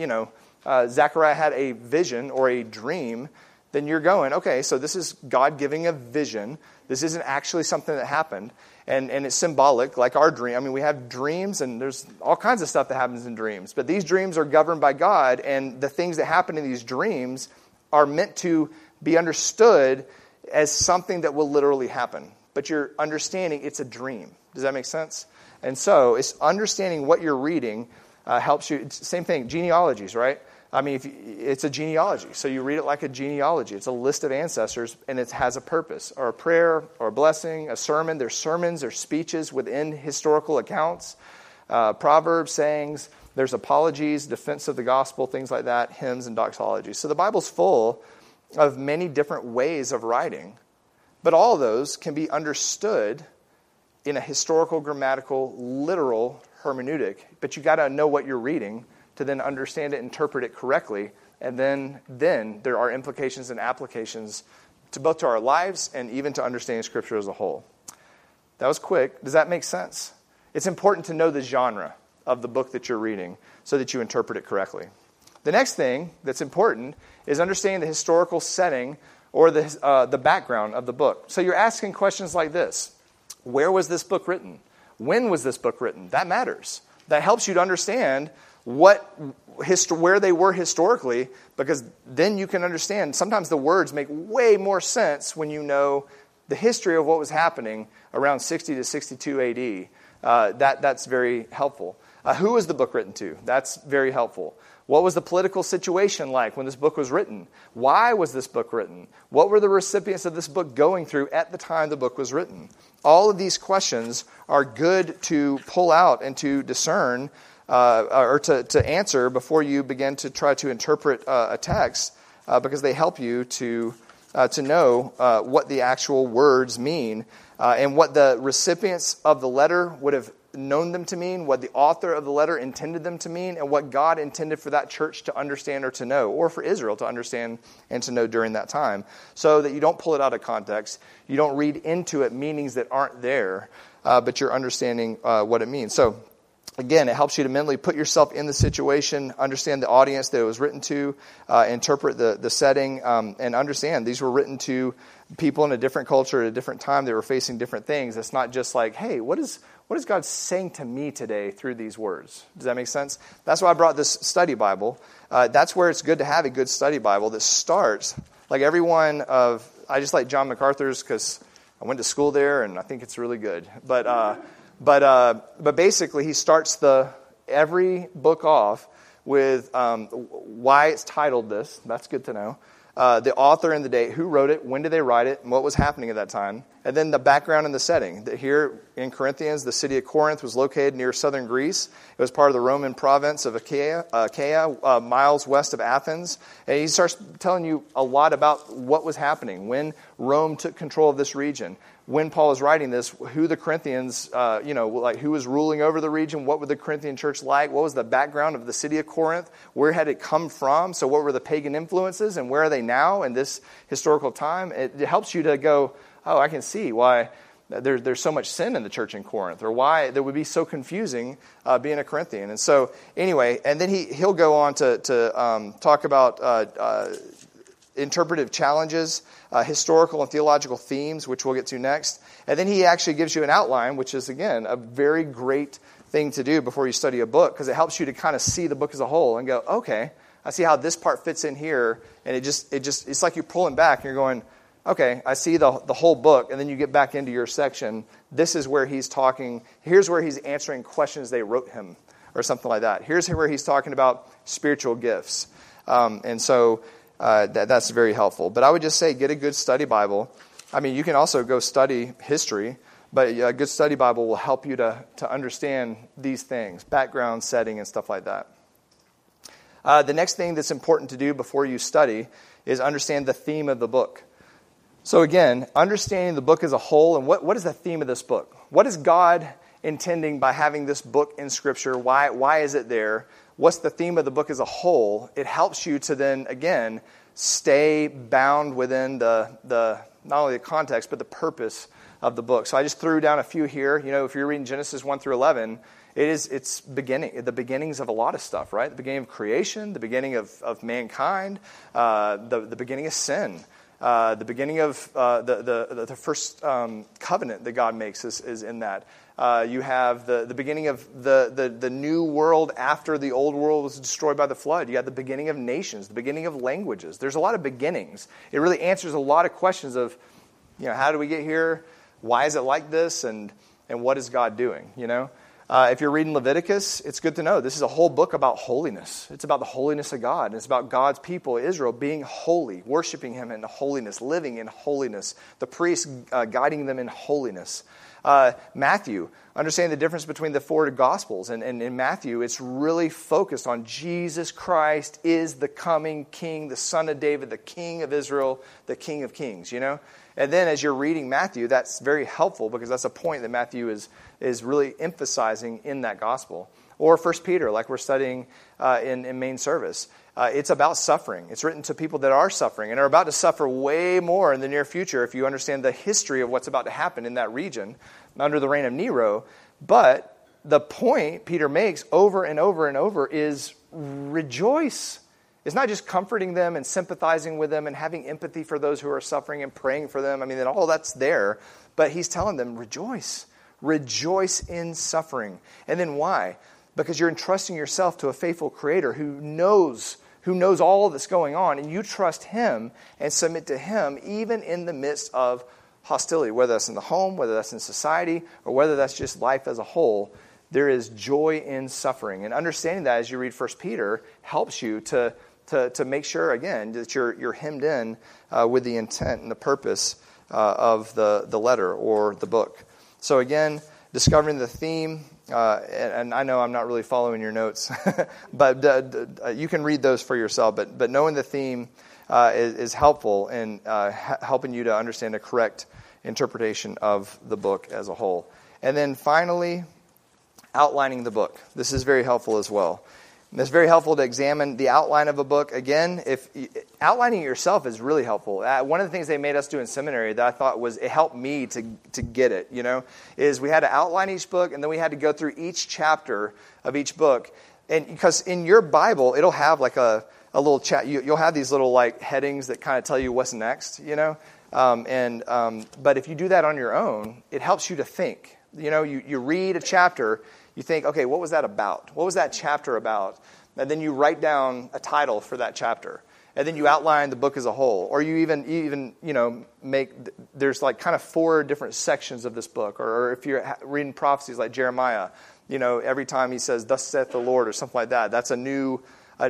Zechariah had a vision or a dream, then you're going, okay, so this is God giving a vision. This isn't actually something that happened. And it's symbolic, like our dream. I mean, we have dreams, and there's all kinds of stuff that happens in dreams. But these dreams are governed by God, and the things that happen in these dreams are meant to be understood as something that will literally happen. But you're understanding it's a dream. Does that make sense? And so it's understanding what you're reading helps you. It's the same thing, genealogies, right? I mean, it's a genealogy. So you read it like a genealogy. It's a list of ancestors, and it has a purpose, or a prayer, or a blessing, a sermon. There's sermons or speeches within historical accounts, proverbs, sayings. There's apologies, defense of the gospel, things like that, hymns and doxology. So the Bible's full of many different ways of writing. But all of those can be understood in a historical, grammatical, literal hermeneutic. But you got to know what you're reading to then understand it, interpret it correctly, and then there are implications and applications to both to our lives and even to understanding Scripture as a whole. That was quick. Does that make sense? It's important to know the genre of the book that you're reading so that you interpret it correctly. The next thing that's important is understanding the historical setting or the background of the book. So you're asking questions like this. Where was this book written? When was this book written? That matters. That helps you to understand where they were historically, because then you can understand. Sometimes the words make way more sense when you know the history of what was happening around 60 to 62 AD. That's very helpful. Who was the book written to? That's very helpful. What was the political situation like when this book was written? Why was this book written? What were the recipients of this book going through at the time the book was written? All of these questions are good to pull out and to discern or to answer before you begin to try to interpret a text, because they help you to know what the actual words mean and what the recipients of the letter would have known them to mean, what the author of the letter intended them to mean, and what God intended for that church to understand or to know, or for Israel to understand and to know during that time, so that you don't pull it out of context, you don't read into it meanings that aren't there, but you're understanding what it means. So, again, it helps you to mentally put yourself in the situation, understand the audience that it was written to, interpret the setting, and understand these were written to people in a different culture at a different time. They were facing different things. It's not just like, hey, what is God saying to me today through these words? Does that make sense? That's why I brought this study Bible. That's where it's good to have a good study Bible that starts, like I just like John MacArthur's because I went to school there and I think it's really good. But basically he starts every book off with why it's titled this. That's good to know. The author and the date, who wrote it, when did they write it, and what was happening at that time. And then the background and the setting. Here in Corinthians, the city of Corinth was located near southern Greece. It was part of the Roman province of Achaia, miles west of Athens. And he starts telling you a lot about what was happening when Rome took control of this region. When Paul was writing this, who the Corinthians, who was ruling over the region, what were the Corinthian church like, what was the background of the city of Corinth, where had it come from, so what were the pagan influences, and where are they now in this historical time. It helps you to go, oh, I can see why there's so much sin in the church in Corinth, or why it would be so confusing being a Corinthian. And so, anyway, and then he'll go on to talk about interpretive challenges, historical and theological themes, which we'll get to next. And then he actually gives you an outline, which is, again, a very great thing to do before you study a book, because it helps you to kind of see the book as a whole and go, okay, I see how this part fits in here. And it's like you're pulling back and you're going, okay, I see the whole book. And then you get back into your section. This is where he's talking. Here's where he's answering questions they wrote him, or something like that. Here's where he's talking about spiritual gifts. And so that's very helpful. But I would just say, get a good study Bible. I mean, you can also go study history, but a good study Bible will help you to understand these things, background, setting, and stuff like that. The next thing that's important to do before you study is understand the theme of the book. So again, understanding the book as a whole, and what is the theme of this book? What is God intending by having this book in Scripture? Why is it there? What's the theme of the book as a whole? It helps you to then, again, stay bound within the not only the context, but the purpose of the book. So I just threw down a few here. You know, if you're reading Genesis 1 through 11, it's the beginnings of a lot of stuff, right? The beginning of creation, the beginning of mankind, the beginning of sin. The beginning of the first covenant that God makes is in that. You have the beginning of the new world after the old world was destroyed by the flood. You have the beginning of nations, the beginning of languages. There's a lot of beginnings. It really answers a lot of questions of, how do we get here? Why is it like this? And what is God doing? If you're reading Leviticus, it's good to know this is a whole book about holiness. It's about the holiness of God. It's about God's people, Israel, being holy, worshiping Him in holiness, living in holiness, the priests guiding them in holiness. Matthew, understanding the difference between the four Gospels. And in Matthew, it's really focused on Jesus Christ is the coming King, the Son of David, the King of Israel, the King of Kings, And then as you're reading Matthew, that's very helpful because that's a point that Matthew is really emphasizing in that gospel. Or 1 Peter, like we're studying in main service. It's about suffering. It's written to people that are suffering and are about to suffer way more in the near future if you understand the history of what's about to happen in that region under the reign of Nero. But the point Peter makes over and over and over is rejoice. It's not just comforting them and sympathizing with them and having empathy for those who are suffering and praying for them. I mean, all that's there. But he's telling them, rejoice. Rejoice in suffering. And then why? because you're entrusting yourself to a faithful Creator who knows all that's going on, and you trust Him and submit to Him even in the midst of hostility, whether that's in the home, whether that's in society, or whether that's just life as a whole. There is joy in suffering. And understanding that as you read 1 Peter helps you to make sure, again, that you're hemmed in with the intent and the purpose of the letter or the book. So again, discovering the theme, and I know I'm not really following your notes, but you can read those for yourself. But knowing the theme is helpful in helping you to understand the correct interpretation of the book as a whole. And then finally, outlining the book. This is very helpful as well. And it's very helpful to examine the outline of a book. Again, outlining it yourself is really helpful. One of the things they made us do in seminary that I thought it helped me to get it, is we had to outline each book, and then we had to go through each chapter of each book. And because in your Bible, it'll have like a little chat. You'll have these little like headings that kind of tell you what's next, But if you do that on your own, it helps you to think. You read a chapter. You think, okay, what was that about? What was that chapter about? And then you write down a title for that chapter. And then you outline the book as a whole. Or you even there's like kind of 4 different sections of this book. Or if you're reading prophecies like Jeremiah, every time he says, thus saith the Lord, or something like that, that's a new,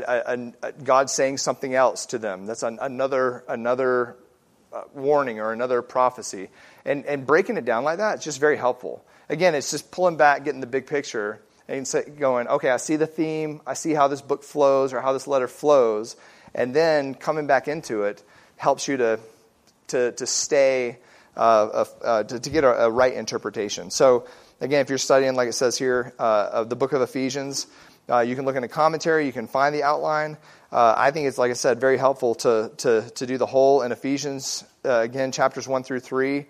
God saying something else to them. That's another warning or another prophecy. And breaking it down like that, it's just very helpful. Again, it's just pulling back, getting the big picture, and going, okay, I see the theme, I see how this book flows or how this letter flows, and then coming back into it helps you to stay, to get a right interpretation. So, again, if you're studying, like it says here, of the book of Ephesians, you can look in the commentary, you can find the outline. I think it's, like I said, very helpful to do the whole in Ephesians. Again, chapters 1 through 3.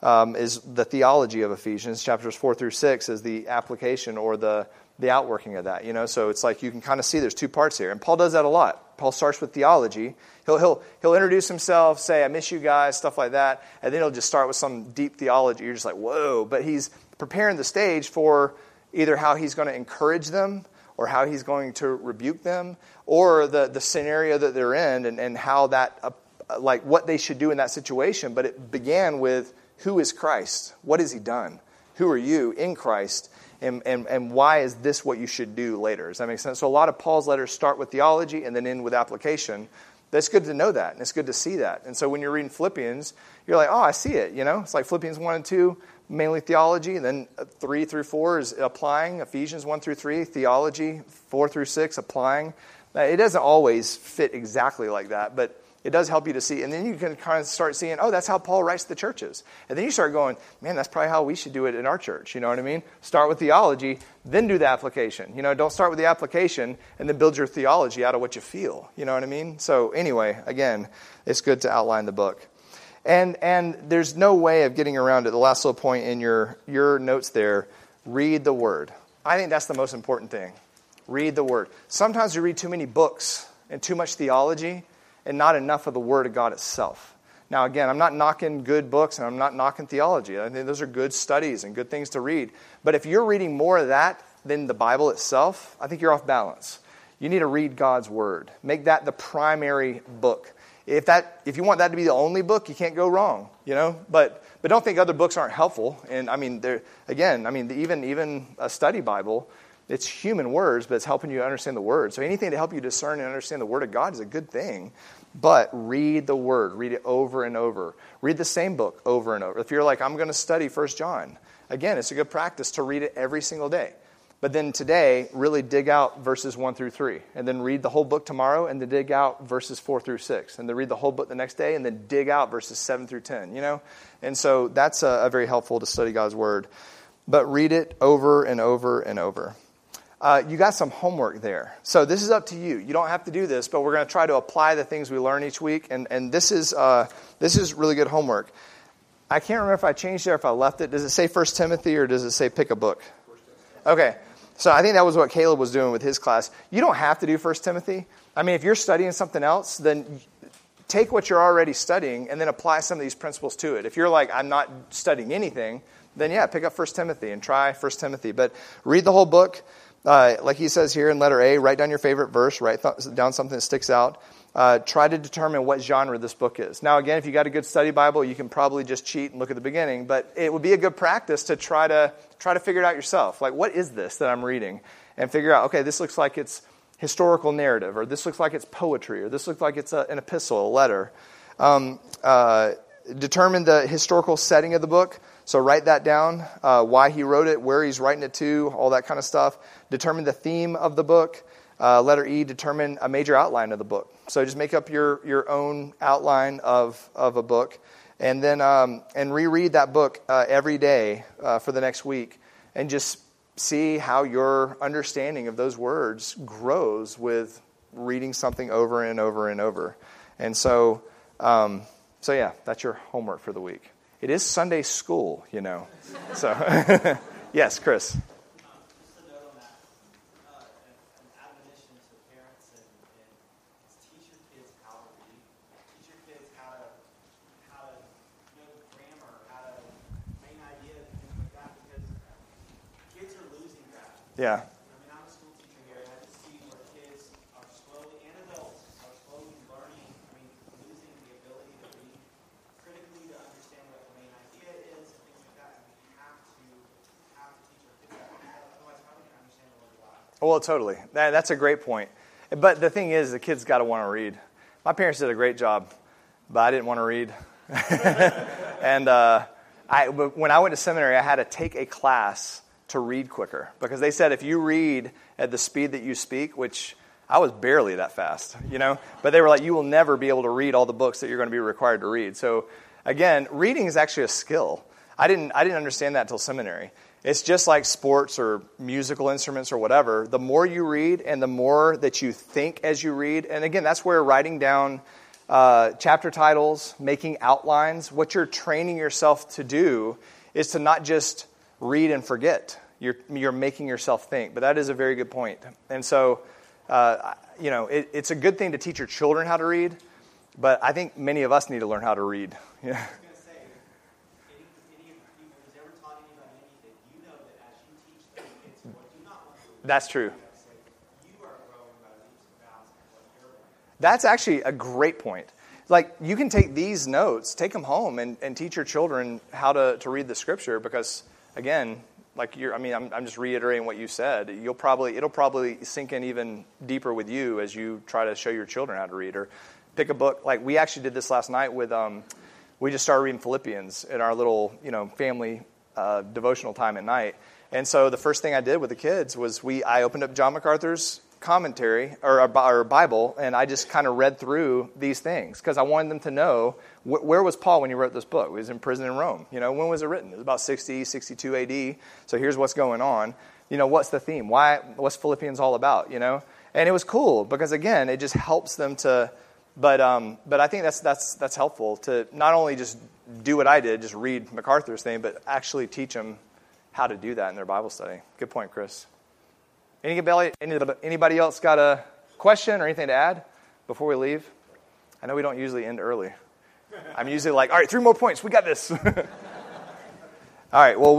Is the theology of Ephesians. Chapters 4 through 6 is the application or the outworking of that. So it's like you can kind of see there's 2 parts here. And Paul does that a lot. Paul starts with theology. He'll introduce himself, say, I miss you guys, stuff like that. And then he'll just start with some deep theology. You're just like, whoa. But he's preparing the stage for either how he's going to encourage them or how he's going to rebuke them or the scenario that they're in and how that, like what they should do in that situation. But it began with, who is Christ? What has He done? Who are you in Christ? And why is this what you should do later? Does that make sense? So a lot of Paul's letters start with theology and then end with application. That's good to know that, and it's good to see that. And so when you're reading Philippians, you're like, oh, I see it. It's like Philippians 1 and 2, mainly theology, and then 3 through 4 is applying. Ephesians 1 through 3, theology. 4 through 6, applying. It doesn't always fit exactly like that, but it does help you to see. And then you can kind of start seeing, oh, that's how Paul writes to the churches. And then you start going, man, that's probably how we should do it in our church. You know what I mean? Start with theology, then do the application. Don't start with the application and then build your theology out of what you feel. You know what I mean? So anyway, again, it's good to outline the book. And there's no way of getting around it. The last little point in your notes there, read the Word. I think that's the most important thing. Read the Word. Sometimes we read too many books and too much theology, and not enough of the Word of God itself. Now, again, I'm not knocking good books, and I'm not knocking theology. I think those are good studies and good things to read. But if you're reading more of that than the Bible itself, I think you're off balance. You need to read God's Word. Make that the primary book. If you want that to be the only book, you can't go wrong. But don't think other books aren't helpful. And even a study Bible, it's human words, but it's helping you understand the Word. So anything to help you discern and understand the Word of God is a good thing. But read the Word. Read it over and over. Read the same book over and over. If you're like, I'm going to study 1 John, again, it's a good practice to read it every single day. But then today, really dig out verses 1 through 3. And then read the whole book tomorrow, and then dig out verses 4 through 6. And then read the whole book the next day, and then dig out verses 7 through 10. And so that's a very helpful to study God's Word. But read it over and over and over. You got some homework there. So this is up to you. You don't have to do this, but we're going to try to apply the things we learn each week. And this is really good homework. I can't remember if I changed it or if I left it. Does it say 1 Timothy or does it say pick a book? Okay. So I think that was what Caleb was doing with his class. You don't have to do 1 Timothy. I mean, if you're studying something else, then take what you're already studying and then apply some of these principles to it. If you're like, I'm not studying anything, then yeah, pick up 1 Timothy and try 1 Timothy. But read the whole book. Like he says here in letter A, write down your favorite verse, write down something that sticks out. Try to determine what genre this book is. Now, again, if you got a good study Bible, you can probably just cheat and look at the beginning, but it would be a good practice to try to figure it out yourself. Like, what is this that I'm reading? And figure out, okay, this looks like it's historical narrative, or this looks like it's poetry, or this looks like it's an epistle, a letter. Determine the historical setting of the book. So write that down, why he wrote it, where he's writing it to, all that kind of stuff. Determine the theme of the book. Letter E, determine a major outline of the book. So just make up your own outline of a book, and then and reread that book every day for the next week, and just see how your understanding of those words grows with reading something over and over and over. And so yeah, that's your homework for the week. It is Sunday school, you know. So, yes, Chris. Just a note on that, an admonition to parents and teach your kids how to read. Teach your kids how to know grammar, how to main ideas, things like that, because kids are losing that. Yeah. I mean, I'm a school teacher here, and I just see where kids are slowly, and adults, are slowly learning, losing the ability to read critically, to understand what the main idea is, and things like that. And we have to teach our kids that. Otherwise, how are they going to understand the Word of God? Well, totally. That's a great point. But the thing is, the kids got to want to read. My parents did a great job, but I didn't want to read. And when I went to seminary, I had to take a class to read quicker, because they said if you read at the speed that you speak, which I was barely that fast, you know, but they were like, you will never be able to read all the books that you're going to be required to read. So again, reading is actually a skill. I didn't understand that till seminary. It's just like sports or musical instruments or whatever. The more you read and the more that you think as you read, and again, that's where writing down chapter titles, making outlines, what you're training yourself to do is to not just read and forget. You're making yourself think. But that is a very good point. And so, it's a good thing to teach your children how to read, but I think many of us need to learn how to read. Yeah. I was going to say, any of you who's ever taught anybody anything, you know that as you teach those kids what do not want to read, That's true. you are growing by leaps and bounds in what you're learning. That's actually a great point. Like, you can take these notes, take them home, and teach your children how to read the Scripture, because, again, like I'm just reiterating what you said. It'll probably sink in even deeper with you as you try to show your children how to read, or pick a book. Like, we actually did this last night with, we just started reading Philippians in our little, family devotional time at night. And so the first thing I did with the kids was I opened up John MacArthur's commentary or Bible, and I just kind of read through these things because I wanted them to know where was Paul when he wrote this book. He was in prison in Rome. When was it written? It was about 60, 62 AD. So here's what's going on. What's the theme? What's Philippians all about? And it was cool because, again, it just helps them to. But I think that's helpful to not only just do what I did, just read MacArthur's thing, but actually teach them how to do that in their Bible study. Good point, Chris. Anybody else got a question or anything to add before we leave? I know we don't usually end early. I'm usually like, all right, 3 more points. We got this. All right. Well,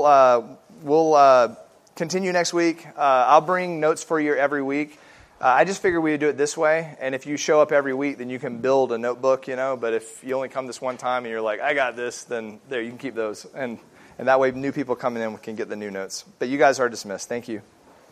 we'll continue next week. I'll bring notes for you every week. I just figured we would do it this way. And if you show up every week, then you can build a notebook, But if you only come this one time and you're like, I got this, then there, you can keep those. And that way new people coming in can get the new notes. But you guys are dismissed. Thank you.